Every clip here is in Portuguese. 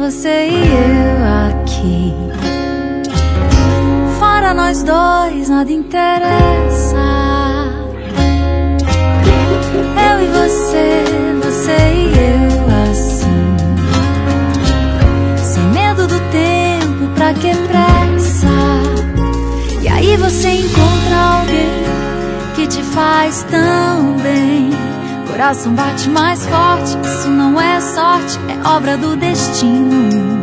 você e eu aqui. Fora nós dois, nada interessa. Eu e você, você e eu assim. Sem medo do tempo, pra que pressa? E aí você encontra alguém que te faz tão bem. Coração bate mais forte, isso não é sorte, é obra do destino.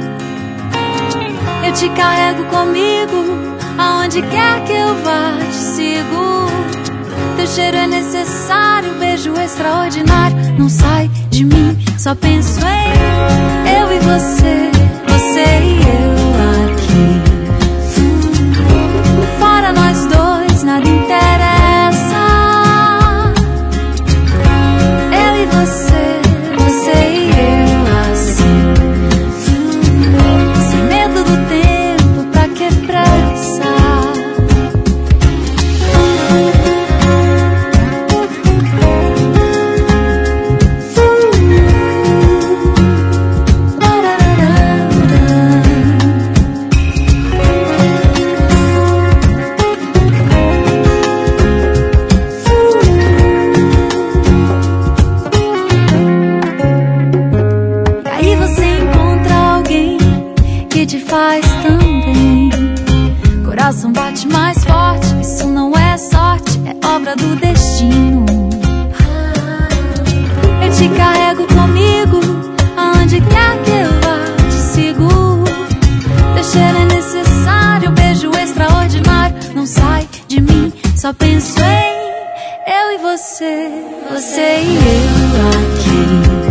Eu te carrego comigo, aonde quer que eu vá, te sigo. Teu cheiro é necessário, beijo extraordinário. Não sai de mim, só penso em eu e você, você e eu aqui. Fora nós dois, nada interessa. Eu e você, você e eu assim. Sem medo do tempo, pra que pressa? Te faz tão bem. Coração bate mais forte, isso não é sorte, é obra do destino. Eu te carrego comigo, aonde quer que eu vá, te sigo. Teu cheiro é necessário, beijo extraordinário. Não sai de mim, só penso em eu e você, você e eu aqui.